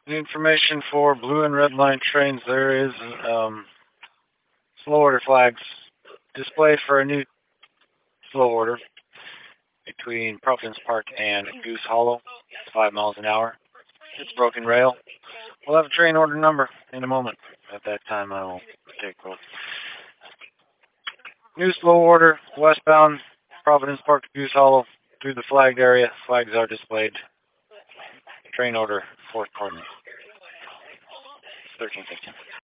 The information for blue and red line trains, there is slow order flags displayed for a new slow order between Providence Park and Goose Hollow, 5 miles an hour. It's broken rail. We'll have a train order number in a moment. At that time, I will take quotes. New slow order, westbound, Providence Park to Goose Hollow, through the flagged area. Flags are displayed. Train order, fourth coordinate, 1315.